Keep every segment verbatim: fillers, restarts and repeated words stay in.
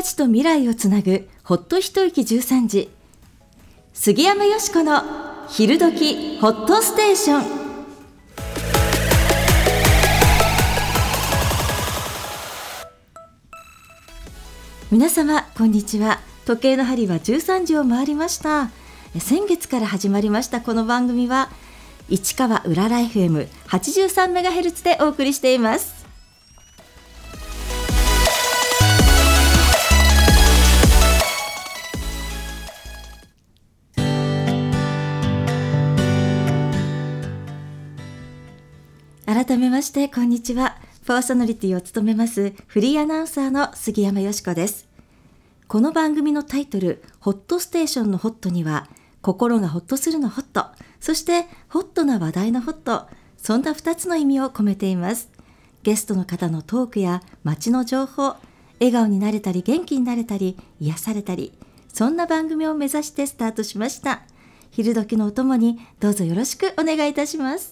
町と未来をつなぐほっと一息じゅうさんじ、杉山よしこの昼時ホットステーション。皆様こんにちは。時計の針はじゅうさんじを回りました。先月から始まりましたこの番組は市川うらら エフエムはちじゅうさんメガヘルツ でお送りしています。改めましてこんにちは。パーソナリティを務めますフリーアナウンサーの杉山よしこです。この番組のタイトルホットステーションのホットには心がホッとするのホット、そしてホットな話題のホット、そんなふたつの意味を込めています。ゲストの方のトークや街の情報、笑顔になれたり元気になれたり癒されたり、そんな番組を目指してスタートしました。昼時のお供にどうぞよろしくお願いいたします。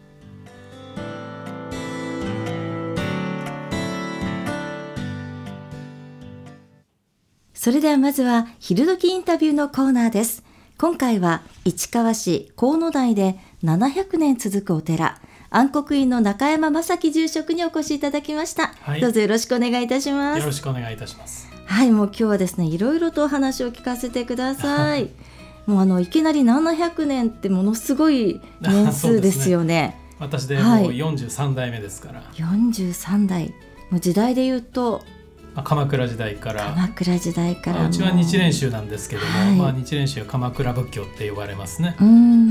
それではまずは昼時インタビューのコーナーです。今回は市川市河野台でななひゃくねん続くお寺、安国院の中山正樹住職にお越しいただきました、はい、どうぞよろしくお願いいたします。 よろしくお願いいたします。 はい、もう今日はですね、いろいろとお話を聞かせてください。もうあのいきなりななひゃくねんってものすごい年数ですよね。 私でもうよんじゅうさんだいめですから、はい、 よんじゅうさんだい、もう時代で言うと鎌倉時代から鎌倉時代から、 まあ、うちは日蓮宗なんですけども、はい、まあ、日蓮宗は鎌倉仏教って呼ばれますね。 うん、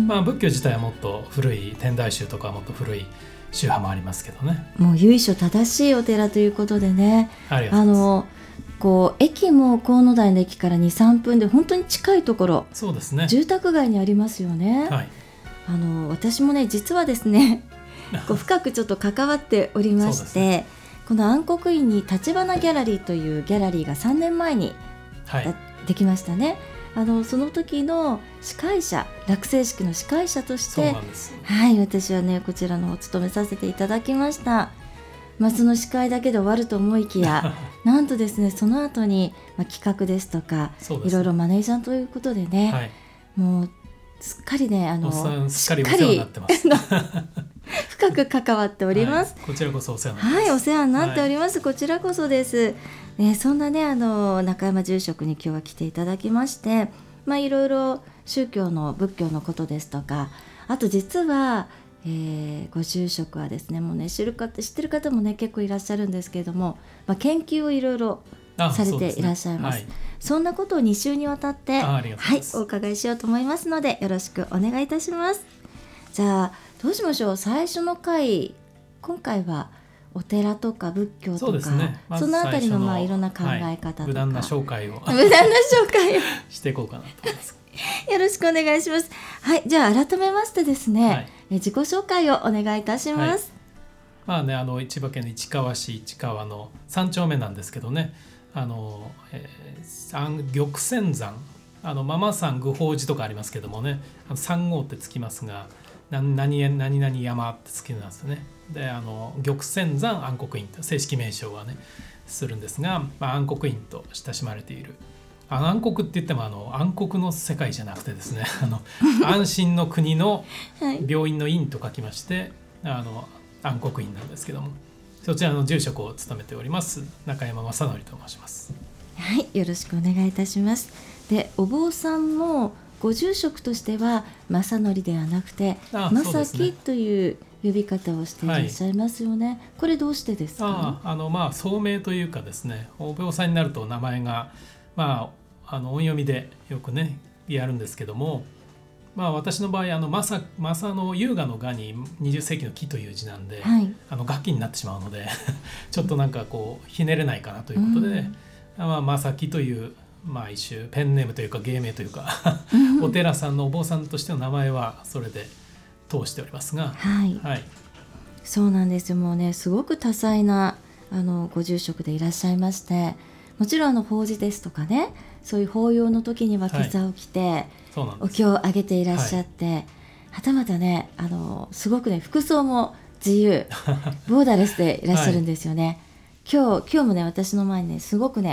まあ、仏教自体はもっと古い天台宗とかもっと古い宗派もありますけどね。 もう由緒正しいお寺ということでね、 ありがとうございます。あのこう駅も河野台の駅から にさんぷんで本当に近いところ、 そうですね、 住宅街にありますよね。 はい、 あの私もね実はですねこう深くちょっと関わっておりまして、ね、この安国院に立花ギャラリーというギャラリーがさんねんまえに、はい、できましたね。あのその時の司会者、落成式の司会者として、はい、私はねこちらのを務めさせていただきました。まあ、その司会だけで終わると思いきやなんとですね、その後に、まあ、企画ですとかいろいろマネージャーということでね、はい、もうすっかりね、あのすっかりお世話になってます深く関わっております、 はい、こちらこそお世話になってます。 はい、お世話になっております、はい、こちらこそです、ね、そんなねあの中山住職に今日は来ていただきまして、まあ、いろいろ宗教の仏教のことですとか、あと実はえー、ご住職はですね、もうね知る方知ってる方もね結構いらっしゃるんですけれども、まあ、研究をいろいろされていらっしゃいます。 そ, す、ね、はい、そんなことをに週にわたってはい、お伺いしようと思いますのでよろしくお願いいたします。じゃあどうしましょう。最初の回、今回はお寺とか仏教とか そ,、ね、ま、そのあたりのまあいろんな考え方とか、はい、無難な紹介を無難な紹介をしていこうかなと思いますよろしくお願いします。はい、じゃあ改めましてですね、はい、え自己紹介をお願いいたします。 はい、まあね、あの千葉県の市川市市川のさん丁目なんですけどね、あの、えー、玉泉山、あのママ山愚法寺とかありますけどもね、あのさん号ってつきますが、何々何々山ってつきますよね。で、あの玉泉山安国院と正式名称はねするんですが、まあ、安国院と親しまれている、あの暗黒って言ってもあの暗黒の世界じゃなくてですね、あの安心の国の病院の院と書きまして、はい、あの暗黒院なんですけども、そちらの住職を務めております中山正則と申します。 はい、よろしくお願いいたします。で、お坊さんもご住職としては正則ではなくて正樹という呼び方をしていらっしゃいますよね。はい、これどうしてですか？ ああの、まあ、聡明というかですね、お坊さんになると名前がまあ、あの音読みでよくねやるんですけども、まあ、私の場合あの正正の優雅の雅ににじゅっ世紀の木という字なんで、はい、あの楽器になってしまうのでちょっとなんかこうひねれないかなということで、うん、まあ、正樹という、まあ、一種ペンネームというか芸名というかお寺さんのお坊さんとしての名前はそれで通しておりますが、 はいはい、そうなんですよ。もうねすごく多彩なあのご住職でいらっしゃいまして、もちろんあの法事ですとかね、そういう法要の時には袈裟を着て、はい、お経をあげていらっしゃって、はい、はたまたねあのすごくね服装も自由ボーダレスでいらっしゃるんですよね。はい、今日今日もね私の前にねすごくね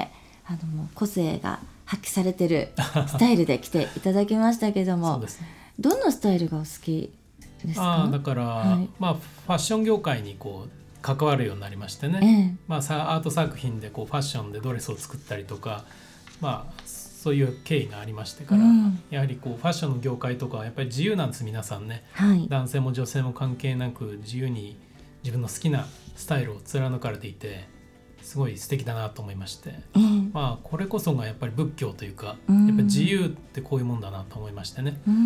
あのもう個性が発揮されてるスタイルで来ていただきましたけどもそうですね、 どんなスタイルがお好きですか？ あだから、はい、まあ、ファッション業界にこう関わるようになりましてね、ええ、まあ、アート作品でこうファッションでドレスを作ったりとか、まあ、そういう経緯がありましてから、うん、やはりこうファッションの業界とかはやっぱり自由なんです、皆さんね、はい、男性も女性も関係なく自由に自分の好きなスタイルを貫かれていてすごい素敵だなと思いまして、えーまあ、これこそがやっぱり仏教というか、うん、やっぱり自由ってこういうもんだなと思いましてね、うん、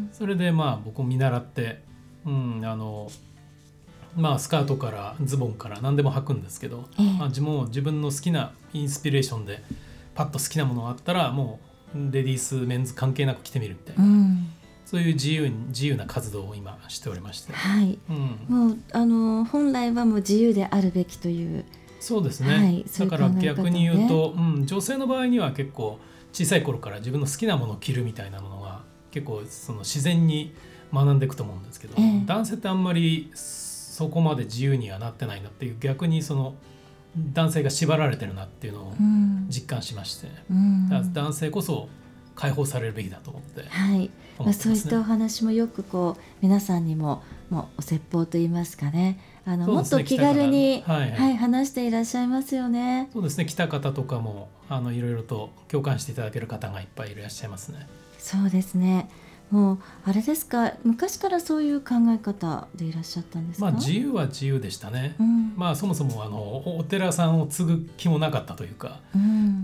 それでまあ僕も見習って、うん、あのまあ、スカートからズボンから何でも履くんですけど、えーまあ、自分自分の好きなインスピレーションでパッと好きなものがあったらもうレディースメンズ関係なく着てみるみたいな、うん、そういう自由自由な活動を今しておりまして、はい、うん、もうあの本来はもう自由であるべきという。 そうですね、はい、だから逆に言うと、うん、女性の場合には結構小さい頃から自分の好きなものを着るみたいなものが結構その自然に学んでいくと思うんですけど、えー、男性ってあんまりそこまで自由にはなってないなっていう、逆にその男性が縛られてるなっていうのを実感しまして、うん、だから男性こそ解放されるべきだと思って、 はいまあ、そういったお話もよくこう皆さんにも、もうお説法といいますかね、あの、ね、もっと気軽に、はいはいはい、話していらっしゃいますよね。 そうですね、来た方とかもあのいろいろと共感していただける方がいっぱいいらっしゃいますね。 そうですね、もうあれですか、昔からそういう考え方でいらっしゃったんですか？ まあ、自由は自由でしたね、うん、まあ、そもそもあのお寺さんを継ぐ気もなかったというか、うん、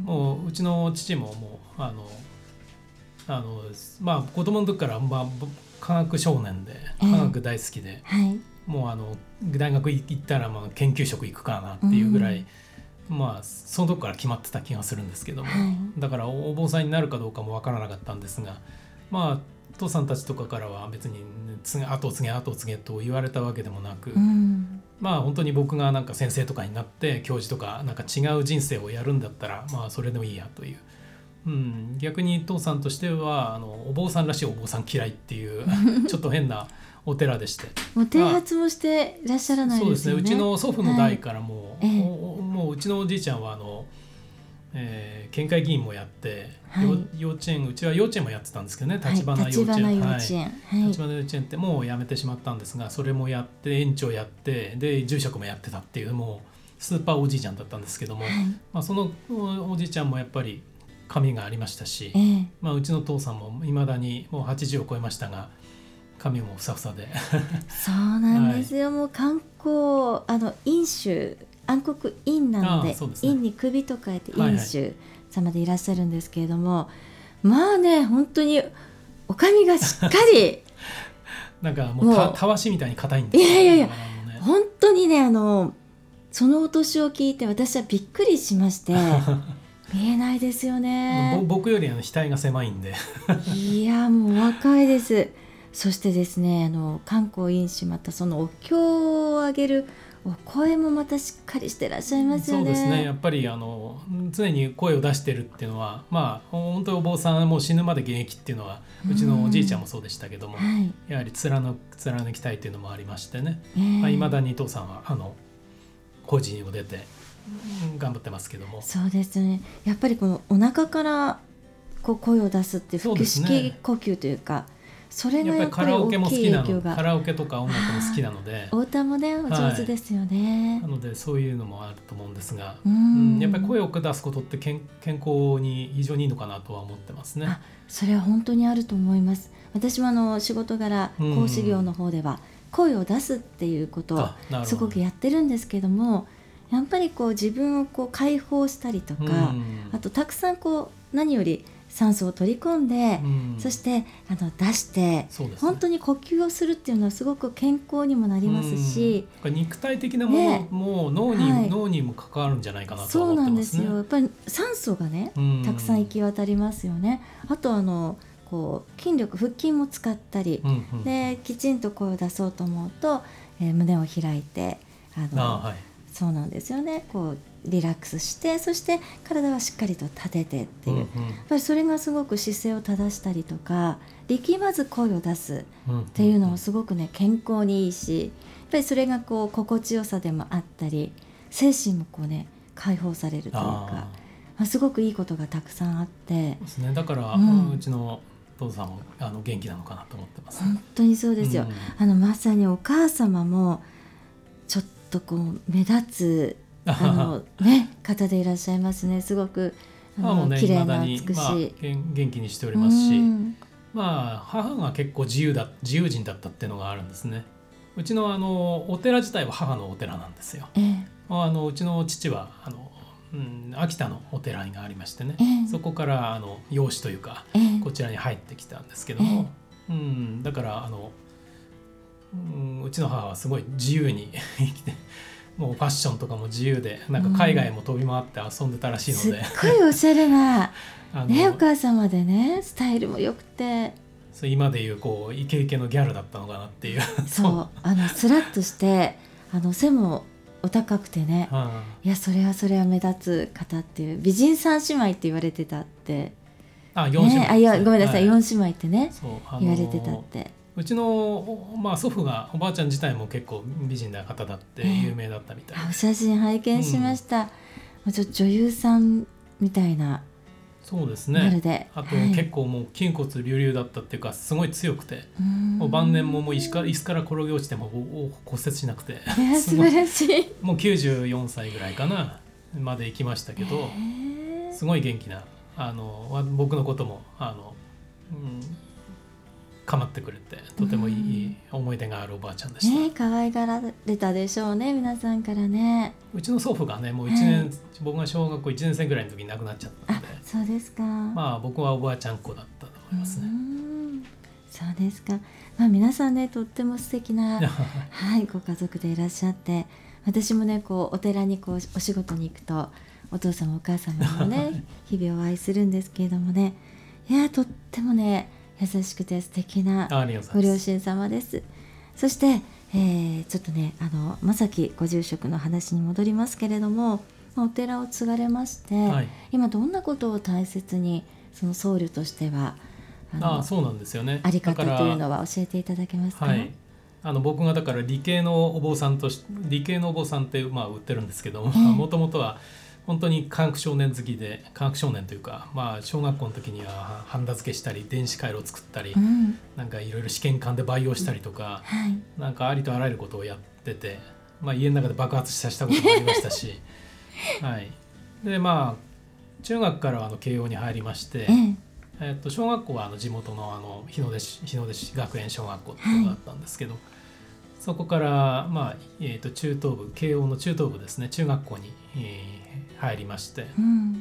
もううちの父ももうあのあの、まあ、子供の時から、まあ、科学少年で科学大好きで、えーはい、もうあの大学行ったらまあ研究職行くかなっていうぐらい、うん、まあ、その時から決まってた気がするんですけども、はい、だからお坊さんになるかどうかも分からなかったんですが、まあ父さんたちとかからは別に後を継げ後を継げと言われたわけでもなく、うん、まあ本当に僕がなんか先生とかになって教授とかなんか違う人生をやるんだったらまあそれでもいいやという、うん、逆に父さんとしてはあのお坊さんらしいお坊さん嫌いっていうちょっと変なお寺でして、 もう啓発もしていらっしゃらないですよね。 そうですね、うちの祖父の代からもう、はい、もううちのおじいちゃんはあのえー、県会議員もやって、はい、幼稚園、うちは幼稚園もやってたんですけどね、立花幼稚園、はい、立花幼稚園、はい、立花幼稚園ってもう辞めてしまったんですが、それもやって園長やってで住職もやってたっていうもうスーパーおじいちゃんだったんですけども、はい、まあ、そのおじいちゃんもやっぱり髪がありましたし、えーまあ、うちの父さんもいまだにもうはちじゅうを超えましたが髪もふさふさでそうなんですよ、はい、もう観光あの飲酒暗黒院なの で, で、ね、院に首と書いて院主様でいらっしゃるんですけれども、はいはい、まあね本当にお髪がしっかりなんかもうたたわしみたいに硬いんですよ、 いやいやいや、ね、本当にねあのそのお年を聞いて私はびっくりしまして見えないですよね。 僕よりあの額が狭いんでいやもう若いです。そしてですね、あの観光院主またそのお経をあげるお声もまたしっかりしてらっしゃいますよね。 そうですね、やっぱりあの常に声を出してるっていうのは、まあ本当にお坊さんもう死ぬまで現役っていうのはうちのおじいちゃんもそうでしたけども、はい、やはり貫貫きたいっていうのもありましてね、えーまあ、未だに父さんはあの法事にも出て頑張ってますけども。 そうですね、やっぱりこのお腹からこう声を出すっていう腹式呼吸というか、それがやっぱり大きい影響が。 カラオケとか音楽も好きなので、 お歌もねお上手ですよね、 はい、なのでそういうのもあると思うんですが、うん、やっぱり声を出すことって健健康に非常にいいのかなとは思ってますね。 あ、それは本当にあると思います。私もあの仕事柄講師業の方では声を出すっていうことをすごくやってるんですけども、やっぱりこう自分をこう解放したりとか、あとたくさんこう何より酸素を取り込んで、うん、そしてあの出して、ね、本当に呼吸をするっていうのはすごく健康にもなりますし、 うん、肉体的なもの、ね、も脳に、はい、脳にも関わるんじゃないかなと思ってますね。 そうなんですよ、やっぱり酸素がね、うん、たくさん行き渡りますよね。あとあのこう筋力腹筋も使ったり、うんうん、できちんと声を出そうと思うと、えー、胸を開いてあのあ、はい、そうなんですよね、こうリラックスして、そして体はしっかりと立ててっていう、うんうん、やっぱりそれがすごく姿勢を正したりとか力まず声を出すっていうのもすごくね健康にいいし、やっぱりそれがこう心地よさでもあったり、精神もこうね解放されるというか、 まあ、すごくいいことがたくさんあって、 ですね、だから、 うん、 うちのお父さんもあの元気なのかなと思ってます。 本当にそうですよ、うん、あのまさにお母様もちょっとこう目立つあの、ね、方でいらっしゃいますね。すごくあの、ね、綺麗な美しい、まあ、 元気にしておりますし、うん、まあ、母が結構自由だ自由人だったっていうのがあるんですね。うち の, あのお寺自体は母のお寺なんですよ。ええ、あのうちの父はあの、うん、秋田のお寺がありましてね、ええ、そこからあの養子というか、ええ、こちらに入ってきたんですけども、ええ、うん、だからあの、うん、うちの母はすごい自由に生きて、もうファッションとかも自由で、なんか海外も飛び回って遊んでたらしいので、うん、 すっごいおしゃれなね、お母様でね、スタイルも良くて、 そう今でいうこうイケイケのギャルだったのかなっていうそうあのスラッとしてあの背もお高くてね、はあ、いやそれはそれは目立つ方っていう、美人三姉妹って言われてたって、 あよん姉妹、ね、 あいやごめんなさい、はい、よん姉妹ってね、そう、あのー、言われてたって。 うちの、まあ、祖父がおばあちゃん自体も結構美人な方だって有名だったみたいで、 えー、お写真拝見しました、うん、ちょ女優さんみたいな。 そうですね、あと、はい、結構もう筋骨隆々だったっていうかすごい強くて、もう晩年ももう椅子から、椅子から転げ落ちても骨折しなくて、 素晴らしいもうきゅうじゅうよんさいぐらいかなまで行きましたけど、すごい元気なあの僕のこともあの、うん構ってくれて、とてもいい思い出があるおばあちゃんでした。 ね、可愛がられたでしょうね、皆さんからね。 うちの祖父がね、もういちねん、はい、僕が小学校いちねん生ぐらいの時に亡くなっちゃったので、 あ、そうですか。 まあ僕はおばあちゃん子だったと思いますね。 うん、そうですか。まあ、皆さんね、とっても素敵なはい、ご家族でいらっしゃって、私もね、こうお寺にこうお仕事に行くとお父様お母様もね日々お会いするんですけれどもね、いやとってもね優しくて素敵なご両親様です。そして、えー、ちょっとねあの正木ご住職の話に戻りますけれども、お寺を継がれまして、はい、今どんなことを大切にその僧侶としてはあのあそうなんですよね、 あり方というのは教えていただけますか。 はい、あの僕がだから理系のお坊さんとし理系のお坊さんって、まあ、売ってるんですけどもともとは本当に科学少年好きで、科学少年というか、まあ、小学校の時にはハンダ付けしたり電子回路を作ったり、うん、なんかいろいろ試験管で培養したりとか、うんはい、なんかありとあらゆることをやってて、まあ、家の中で爆発させたこともありましたし、はい、でまあ中学からあの慶応に入りまして、えー、っと小学校はあの地元のあの日の出市日の出市学園小学校っていうのがあったんですけど、はい、そこから、まあえー、と中等部慶応の中等部ですね、中学校に、えー入りまして、うん、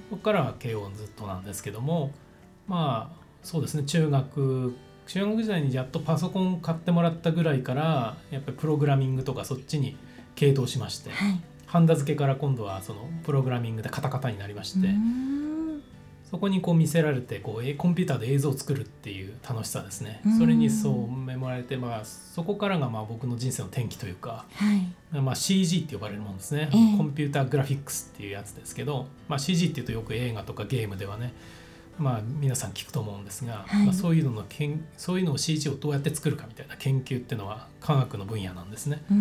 そこからは慶応ずっとなんですけども、まあそうですね、中学中学時代にやっとパソコン買ってもらったぐらいからやっぱりプログラミングとかそっちに傾倒しまして、はい、ハンダ付けから今度はそのプログラミングでカタカタになりまして、そこにこう見せられてこうコンピューターで映像を作るっていう楽しさですね、それにそうめもられて、まあ、そこからがまあ僕の人生の転機というか、はいまあ、シージー って呼ばれるものですね、えー、コンピューターグラフィックスっていうやつですけど、まあ、シージー っていうとよく映画とかゲームではね、まあ、皆さん聞くと思うんですが、はいまあ、そういうののけんそういうのを シージー をどうやって作るかみたいな研究っていうのは科学の分野なんですね、うん、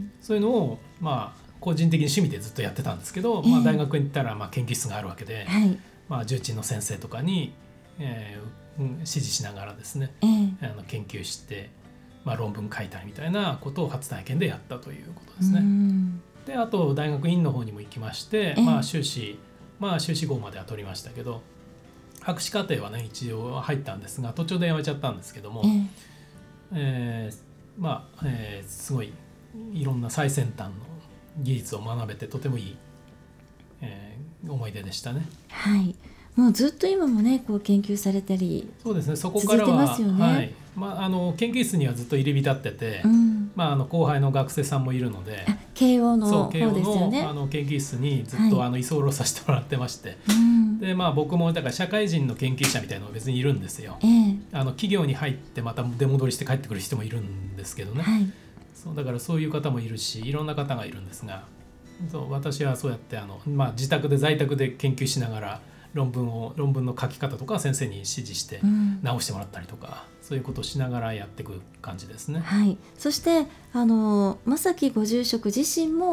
そういうのをまあ個人的に趣味でずっとやってたんですけど、えーまあ、大学に行ったらまあ研究室があるわけで、はいまあ、重鎮の先生とかに、えーうん、指示しながらですね、えー、あの研究して、まあ、論文書いたりみたいなことを初体験でやったということですね。であと大学院の方にも行きまして、えーまあ、修士まあ修士号までは取りましたけど、博士課程はね一応入ったんですが途中で辞めちゃったんですけども、えーえー、まあ、えー、すごいいろんな最先端の技術を学べてとてもいい、えー、思い出でしたね。 はい、もうずっと今もねこう研究されたりそうですね、そこからは続いてますよね。はいまあ、あの研究室にはずっと入り浸ってて、うんまあ、あの後輩の学生さんもいるので、 慶応の方ですよね。 慶応の、あの研究室にずっと、はい、あの居候させてもらってまして、うんでまあ、僕もだから社会人の研究者みたいなのが別にいるんですよ、えー、あの企業に入ってまた出戻りして帰ってくる人もいるんですけどね、はい、そうだからそういう方もいるしいろんな方がいるんですが、そう私はそうやってあの、まあ、自宅で在宅で研究しながら論文を論文の書き方とか先生に指示して直してもらったりとか、うん、そういうことをしながらやっていく感じですね。 はい、そしてあの正木ご住職自身も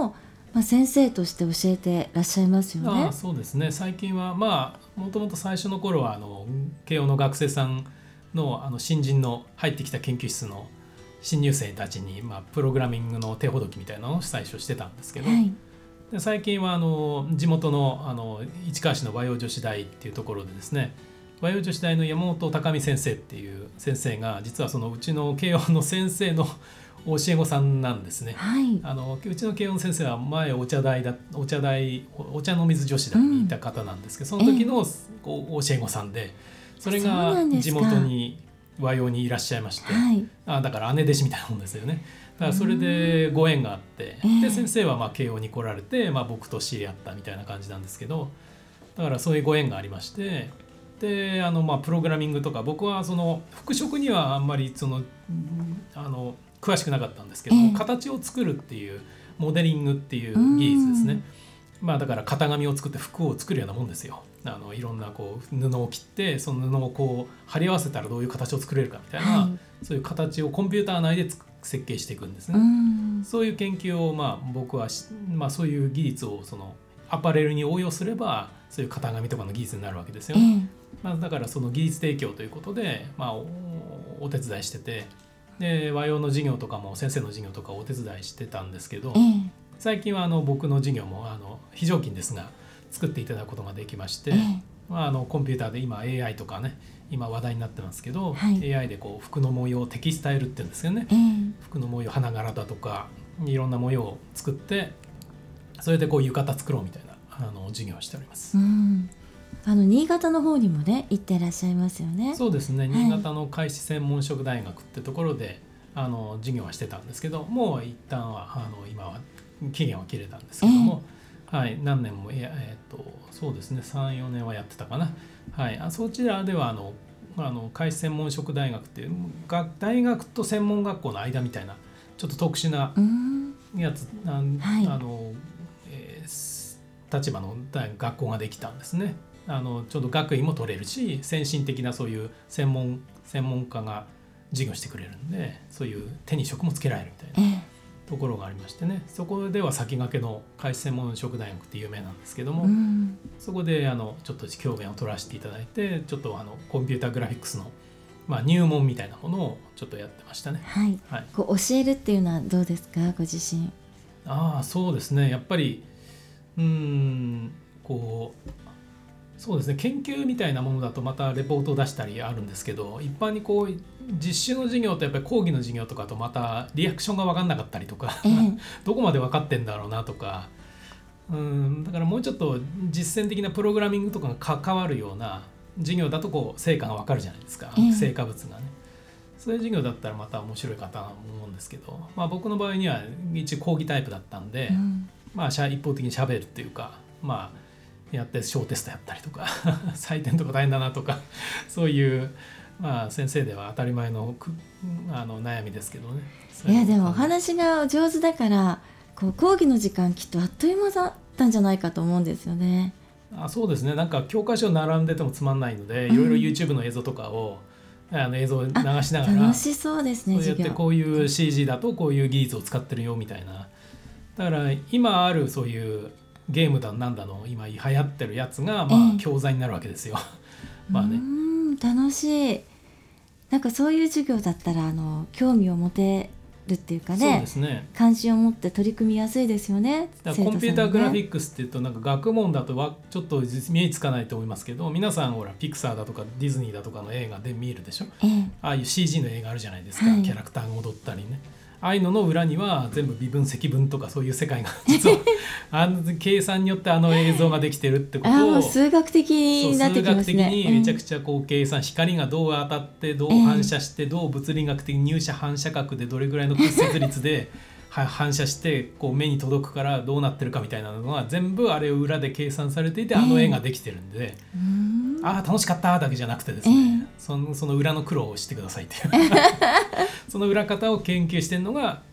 まあ、先生として教えてらっしゃいますよね。 あそうですね。最近はまあもともと最初の頃はあの慶応の学生さん の, あの新人の入ってきた研究室の新入生たちに、まあ、プログラミングの手ほどきみたいなのを最初してたんですけど、はい、で最近はあの地元 の, あの市川市の和洋女子大っていうところでですね、和洋女子大の山本隆美先生っていう先生が実はそのうちの慶応の先生の教え子さんなんですね、はい、あのうちの慶応の先生は前お茶大だお茶大お茶の水女子大にいた方なんですけど、うん、その時の教え子さんで、それが地元に和洋にいらっしゃいまして、はい、あだから姉弟子みたいなもんですよね。だからそれでご縁があって、えー、で先生はまあ慶応に来られて、まあ、僕と知り合ったみたいな感じなんですけど、だからそういうご縁がありまして、であのまあプログラミングとか僕はその服飾にはあんまりそのあの詳しくなかったんですけど、えー、形を作るっていうモデリングっていう技術ですね。まあ、だから型紙を作って服を作るようなもんですよ。あのいろんなこう布を切ってその布をこう貼り合わせたらどういう形を作れるかみたいな、はい、そういう形をコンピューター内で設計していくんですね。うそういう研究をまあ僕は、まあ、そういう技術をそのアパレルに応用すればそういう型紙とかの技術になるわけですよ、ねえーまあ、だからその技術提供ということで、まあ、お, お手伝いしてて、で和洋の授業とかも先生の授業とかお手伝いしてたんですけど、えー、最近はあの僕の授業もあの非常勤ですが作っていただくことができまして、えーまあ、あのコンピューターで今 エーアイ とかね今話題になってますけど、はい、エーアイ でこう服の模様テキスタイルって言うんですよね、えー、服の模様花柄だとかいろんな模様を作ってそれでこう浴衣作ろうみたいなあの授業をしております。うんあの新潟の方にもね行ってらっしゃいますよね。 そうですね、新潟の海士専門職大学ってところであの授業はしてたんですけど、もう一旦はあの今は期限は切れたんですけども、えーはい、何年も、えー、とそうですね さん,よ 年はやってたかな、はい、あそちらではあのあの海士専門職大学っていう大学と専門学校の間みたいなちょっと特殊なやつ、あ、はい、あの、えー、立場の学校ができたんですね。あのちょうど学位も取れるし先進的なそういう専門専門家が授業してくれるんで、そういう手に職もつけられるみたいな、えー、ところがありましてね、そこでは先駆けの海士専門職大学って有名なんですけども、うん、そこであのちょっと教鞭を取らせていただいて、ちょっとあのコンピューターグラフィックスの、まあ、入門みたいなものをちょっとやってましたね。 はいはい、こう教えるっていうのはどうですか、ご自身。 ああそうですね、やっぱりうーんこうそうですね、研究みたいなものだとまたレポートを出したりあるんですけど、一般にこう実習の授業とやっぱり講義の授業とかとまたリアクションが分かんなかったりとか、えー、どこまで分かってんだろうなとか、うんだからもうちょっと実践的なプログラミングとかが関わるような授業だとこう成果が分かるじゃないですか、えー、成果物がね。そういう授業だったらまた面白いかと思うんですけど、まあ、僕の場合には一応講義タイプだったんで、うん、まあ一方的に喋るっていうか、まあやって小テストやったりとか採点とか大変だなとかそういう、まあ、先生では当たり前 の, あの悩みですけどね。 いやでもお話が上手だからこう講義の時間きっとあっという間だったんじゃないかと思うんですよね。 あそうですね、なんか教科書並んでてもつまんないので、いろいろ YouTube の映像とかを、うん、あの映像を流しながら楽しそうですね。 そうやってこういう シージー だとこういう技術を使ってるよみたいな、だから今あるそういうゲームだなんだの今流行ってるやつがまあ教材になるわけですよ、えー、まあね、 うん楽しい。なんかそういう授業だったらあの興味を持てるっていうか ね, そうですね、 関心を持って取り組みやすいですよね。 だからコンピューターグラフィックスっていうとなんか学問だとはちょっと目につかないと思いますけど、皆さんほらピクサーだとかディズニーだとかの映画で見るでしょ、えー、ああいう シージー の映画あるじゃないですか、はい、キャラクターが踊ったりね、ああいうのの裏には全部微分積分とかそういう世界が実はあの計算によってあの映像ができてるってことを、あもう数学的になってきますね。 数学的にめちゃくちゃこう計算、うん、光がどう当たってどう反射して、どう物理学的に入射反射角でどれぐらいの屈折率で反射してこう目に届くからどうなってるかみたいなのが全部あれを裏で計算されていて、あの絵ができてるんで、えー、ああ楽しかっただけじゃなくてですね、えー、その、その裏の苦労をしてくださいっていうその裏方を研究してるのが、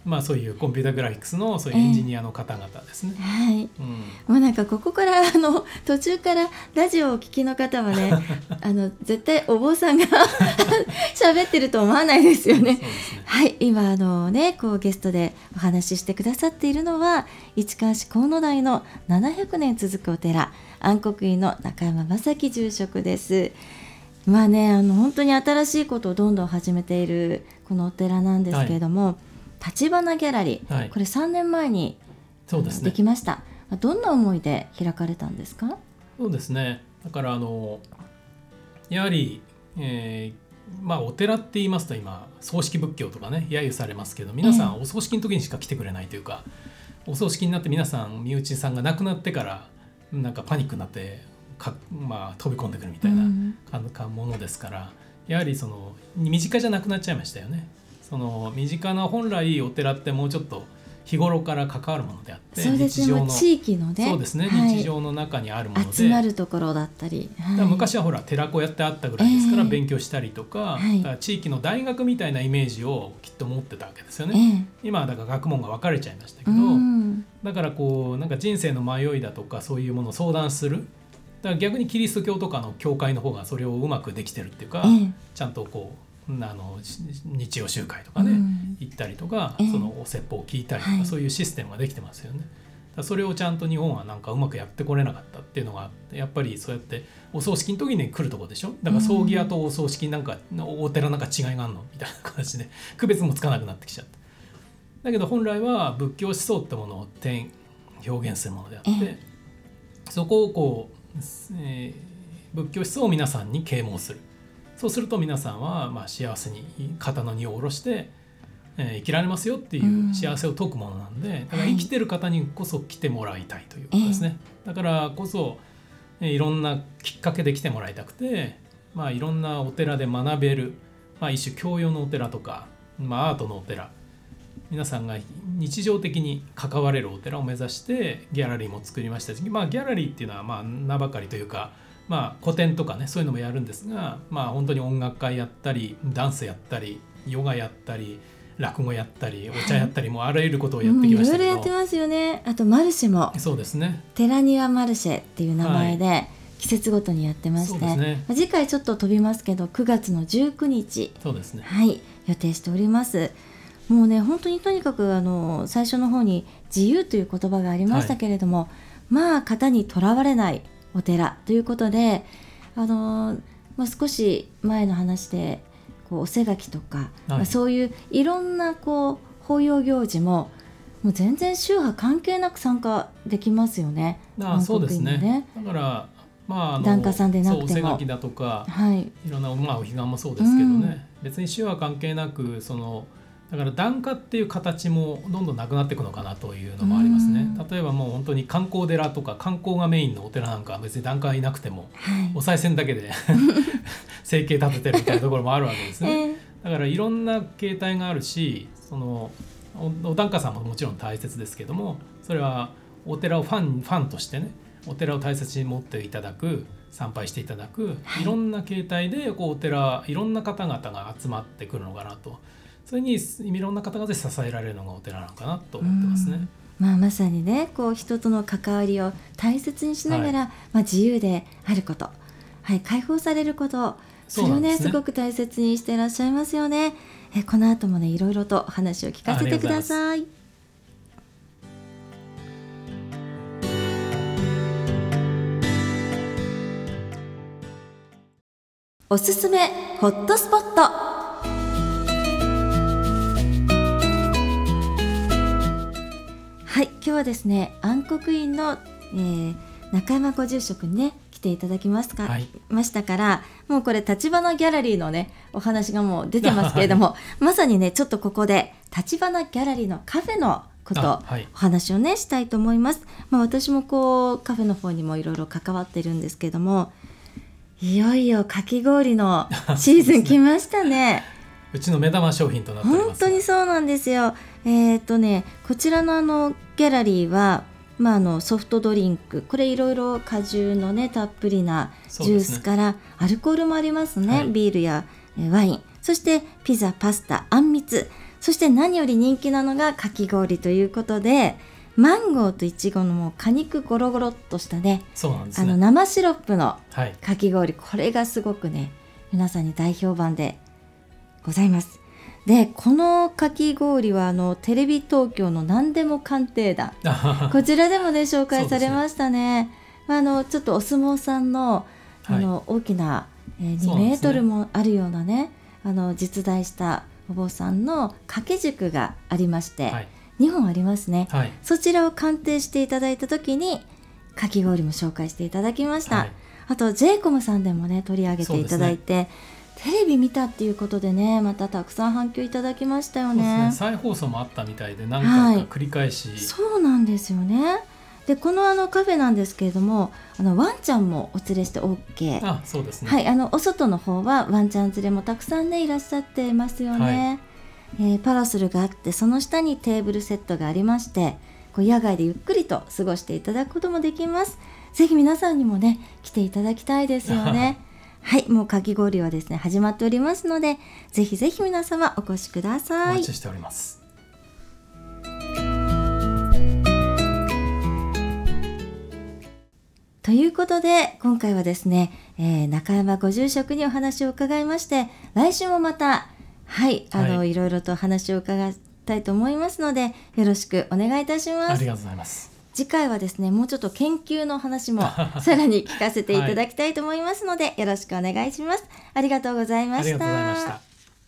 まあ、そういうコンピュータグラフィックスのそういうエンジニアの方々ですね、 えー、はい、 うん、 もうなんかここからあの途中からラジオをお聞きの方はねあの絶対お坊さんが喋ってると思わないですよね。 そうですね。 はい、今あの、ね、こうゲストでお話ししてくださっているのは市川市河野台のななひゃくねん続くお寺安国院の中山正樹住職です。まあね、あの本当に新しいことをどんどん始めているこのお寺なんですけれども、立花ギャラリー、はい、これさんねんまえにそうです、ね、できました。どんな思いで開かれたんですか？ そうですね、だからあのやはり、えーまあ、お寺って言いますと今葬式仏教とかね揶揄されますけど、皆さんお葬式の時にしか来てくれないというか、えー、お葬式になって皆さん身内さんが亡くなってからなんかパニックになってか、まあ、飛び込んでくるみたいなものですから、うん、やはりその身近じゃなくなっちゃいましたよね。その身近な本来お寺ってもうちょっと日頃から関わるものであって、 そうですね、 日常の地域のね、 そうですね、はい、日常の中にあるもので集まるところだったり、はい、 だから昔はほら寺子やってあったぐらいですから、えー、勉強したりとか、はい、だから地域の大学みたいなイメージをきっと持ってたわけですよね、えー、今はだから学問が分かれちゃいましたけど、うん、だからこうなんか人生の迷いだとかそういうものを相談する、だから逆にキリスト教とかの教会の方がそれをうまくできてるっていうか、えー、ちゃんとこうあの日曜集会とかね、うん、行ったりとか、えー、そのお説法を聞いたりとか、はい、そういうシステムができてますよね。だそれをちゃんと日本はなんかうまくやってこれなかったっていうのがあって、やっぱりそうやってお葬式の時に来るとこでしょ。だから葬儀屋とお葬式なんか、うん、お寺なんか違いがあるのみたいな形で区別もつかなくなってきちゃった。だけど本来は仏教思想ってものを表現するものであって、えー、そこをこう、えー、仏教思想を皆さんに啓蒙する。そうすると皆さんはまあ幸せに肩の荷を下ろして、えー、生きられますよっていう幸せを説くものなんで、だから生きてる方にこそ来てもらいたいということですね、はい、だからこそ、えー、いろんなきっかけで来てもらいたくて、まあ、いろんなお寺で学べる、まあ、一種教養のお寺とか、まあ、アートのお寺、皆さんが日常的に関われるお寺を目指してギャラリーも作りましたし、まあ、ギャラリーっていうのはまあ名ばかりというか、まあ、古典とかねそういうのもやるんですが、まあ、本当に音楽会やったりダンスやったりヨガやったり落語やったりお茶やったり、はい、もうあらゆることをやってきましたけど、いろいろやってますよね。あとマルシェもそうですね、 寺庭マルシェっていう名前で季節ごとにやってまして、はい、そうですね、次回ちょっと飛びますけどくがつのじゅうくにち、 そうですね、 はい、予定しております。もうね本当にとにかくあの最初の方に自由という言葉がありましたけれども、はい、まあ型にとらわれないお寺ということで、あのーまあ、少し前の話でこうおせがきとか、はい、まあ、そういういろんなこう法要行事ももう全然宗派関係なく参加できますよね。 あ、そうですね。だから、まあ、あの檀家さんでなくてもそうおせがきだとか、 はい、 いろんな、まあ、お彼岸もそうですけどね、うん、別に宗派関係なくそのだから檀家っていう形もどんどんなくなっていくのかなというのもありますね。例えばもう本当に観光寺とか観光がメインのお寺なんかは別に檀家いなくても、はい、お賽銭だけで生計立ててるみたいなところもあるわけですね、えー、だからいろんな形態があるし、その お, お檀家さんももちろん大切ですけども、それはお寺をファン、ファンとしてね、お寺を大切に持っていただく、参拝していただく、はい、いろんな形態でこうお寺いろんな方々が集まってくるのかなと、それにいろんな方々で支えられるのがお寺なのかなと思ってますね。 まあ、まさにねこう人との関わりを大切にしながら、はい、まあ、自由であること、はい、解放されること、それをね す, ねすごく大切にしていらっしゃいますよね。えこの後もねいろいろとお話を聞かせてください。おすすめホットスポット。はい、今日はですね安国院の、えー、中山ご住職にね来ていただきますか、はい、ましたから、もうこれ立花ギャラリーのねお話がもう出てますけれども、はい、まさにねちょっとここで立花ギャラリーのカフェのこと、はい、お話をねしたいと思います。まあ、私もこうカフェの方にもいろいろ関わってるんですけども、いよいよかき氷のシーズン来ましたねうちの目玉商品となっております。 本当にそうなんですよ。えーとね、こちらのあのギャラリーは、まあ、あのソフトドリンク、これいろいろ果汁のねたっぷりなジュースから、ね、アルコールもありますね、はい、ビールやワイン、そしてピザ、パスタ、あんみつ、 そして何より人気なのがかき氷ということで、マンゴーとイチゴのもう果肉ゴロゴロっとしたね、 そうなんですね、 あの生シロップのはい、 かき氷、これがすごくね皆さんに大評判でございます。でこのかき氷はあのテレビ東京の何でも鑑定団こちらでもね紹介されましたね。あのちょっとお相撲さんの、あの、はい、大きな、えー、にメートルもあるようなね、あの実在したお坊さんの掛け軸がありまして、はい、にほんありますね、はい、そちらを鑑定していただいた時にかき氷も紹介していただきました、はい、あと ジェイコム さんでもね取り上げていただいて、テレビ見たっていうことでねまたたくさん反響いただきましたよ ね, そうですね。 再放送もあったみたいで何回か繰り返し、はい、 そうなんですよね。でこのあのカフェなんですけれども、あのワンちゃんもお連れして OK。 あ、そうですね、 はい、あのお外の方はワンちゃん連れもたくさんねいらっしゃってますよね、はい。えー、パラソルがあって、その下にテーブルセットがありまして、こう野外でゆっくりと過ごしていただくこともできます。ぜひ皆さんにもね来ていただきたいですよねはい、もうかき氷はですね始まっておりますので、ぜひぜひ皆様お越しください。 お待ちしております。 ということで今回はですね、えー、中山ご住職にお話を伺いまして、来週もまたはいあの、はい、いろいろと話を伺いたいと思いますので、よろしくお願いいたします。 ありがとうございます。 次回はですねもうちょっと研究の話もさらに聞かせていただきたいと思いますので、はい、よろしくお願いします。ありがとうございました。 ありがとうございました。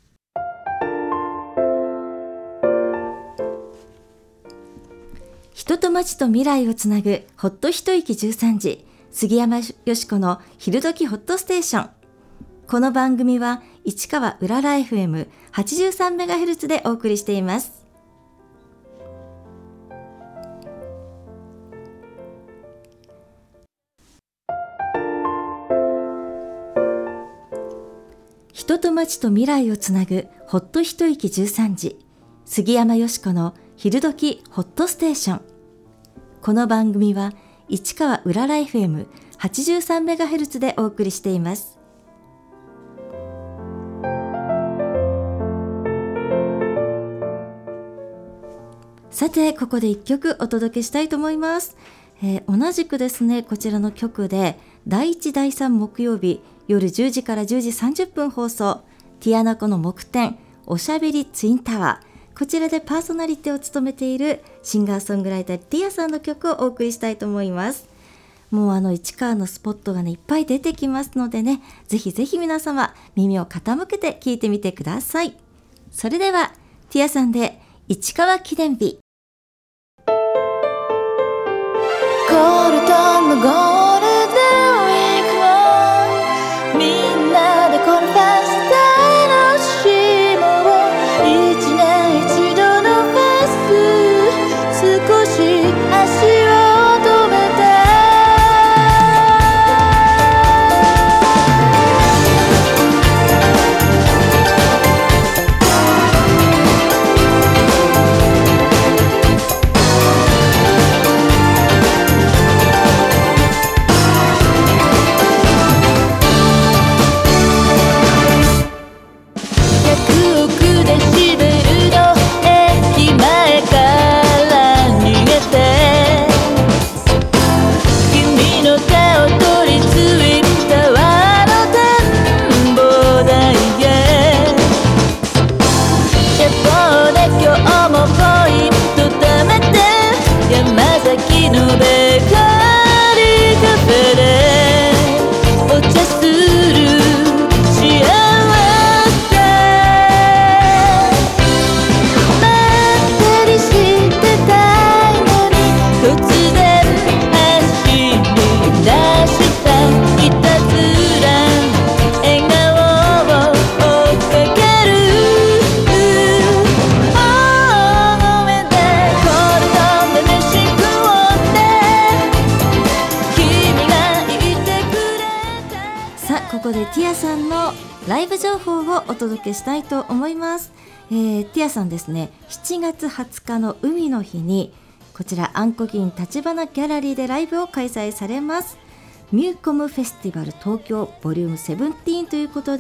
人と町と未来をつなぐほっと一息じゅうさんじ、杉山よしこの昼時ホットステーション。この番組は市川うらら エフエムはちじゅうさんメガヘルツ でお送りしています。人と町と未来をつなぐほっと一息じゅうさんじ、杉山よしこの昼時ホットステーション。この番組は市川うらら エフエムはちじゅうさんメガヘルツ でお送りしています。さてここでいっきょくお届けしたいと思います。えー、同じくですねこちらの局でだいいちだいさん木曜日夜じゅうじからじゅうじさんじゅっぷん放送、ティアナコの木天おしゃべりツインタワー、こちらでパーソナリティを務めているシンガーソングライターティアさんの曲をお送りしたいと思います。もうあの市川のスポットがねいっぱい出てきますのでね、ぜひぜひ皆様耳を傾けて聞いてみてください。それではティアさんで市川記念日。 ゴールドンのゴールデンウィークをみんなでコンパス楽しもう。一年一度のフェス、少し足を止めてお届けしたいと思います。えー、ティアさんですね、しちがつはつかの海の日にこちらあんこ銀立花ギャラリーでライブを開催されます。ミューコムフェスティバル東京ボリュームセブンティーンということで、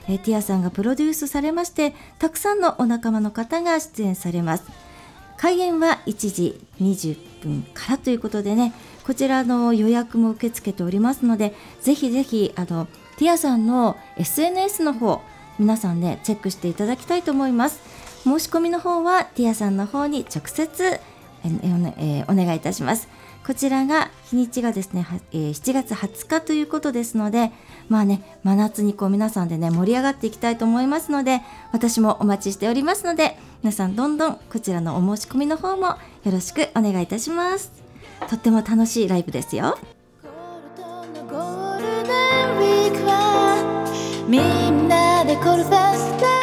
えー、ティアさんがプロデュースされまして、たくさんのお仲間の方が出演されます。開演はいちじにじゅっぷんからということでね、こちらの予約も受け付けておりますので、ぜひぜひあのティアさんの エスエヌエス の方、皆さんねチェックしていただきたいと思います。申し込みの方はティアさんの方に直接ええお願いいたします。こちらが日にちがですね、えー、しちがつはつかということですので、まあね、真夏にこう皆さんでね盛り上がっていきたいと思いますので、私もお待ちしておりますので、皆さんどんどんこちらのお申し込みの方もよろしくお願いいたします。とっても楽しいライブですよ。 ゴールデンウィークはみんなでコルフェスタ。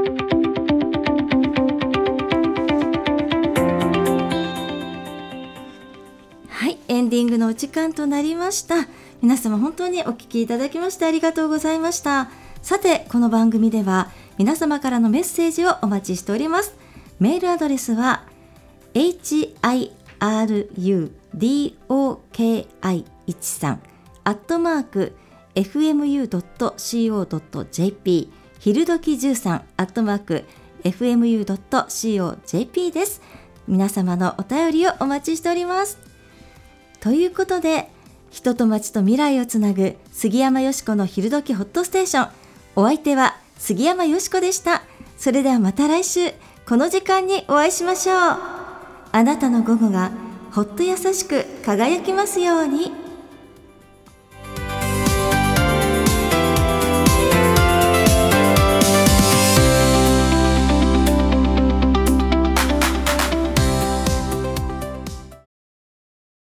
はい、エンディングのお時間となりました。皆様本当にお聞きいただきましてありがとうございました。さて、この番組では皆様からのメッセージをお待ちしております。メールアドレスは エイチアイアールユーディーオーケーアイじゅうさん アットマーク エフエムユードットシーオードットジェーピー ひるどきじゅうさん アットマーク エフエムユードットシーオージェーピー です。皆様のお便りをお待ちしております。ということで、人と町と未来をつなぐ杉山よしこのひるどきホットステーション、お相手は杉山よしこでした。それではまた来週この時間にお会いしましょう。あなたの午後がほっと優しく輝きますように。